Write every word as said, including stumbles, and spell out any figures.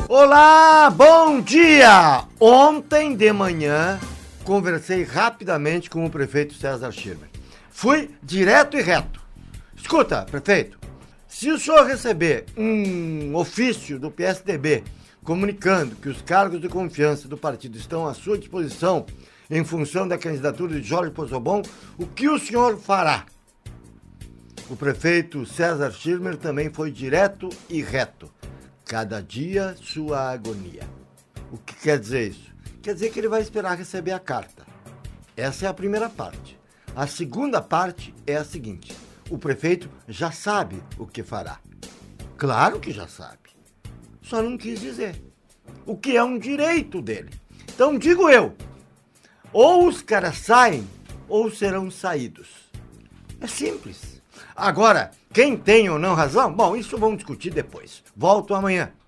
Olá, bom dia! Ontem de manhã conversei rapidamente com o prefeito César Schirmer. Fui direto e reto. Escuta, prefeito, se o senhor receber um ofício do P S D B comunicando que os cargos de confiança do partido estão à sua disposição em função da candidatura de Jorge Pozzobon, o que o senhor fará? O prefeito César Schirmer também foi direto e reto. Cada dia sua agonia. O que quer dizer isso? Quer dizer que ele vai esperar receber a carta. Essa é a primeira parte. A segunda parte é a seguinte: o prefeito já sabe o que fará. Claro que já sabe. Só não quis dizer. O que é um direito dele. Então digo eu, ou os caras saem ou serão saídos. É simples. Agora, quem tem ou não razão? Bom, isso vamos discutir depois. Volto amanhã.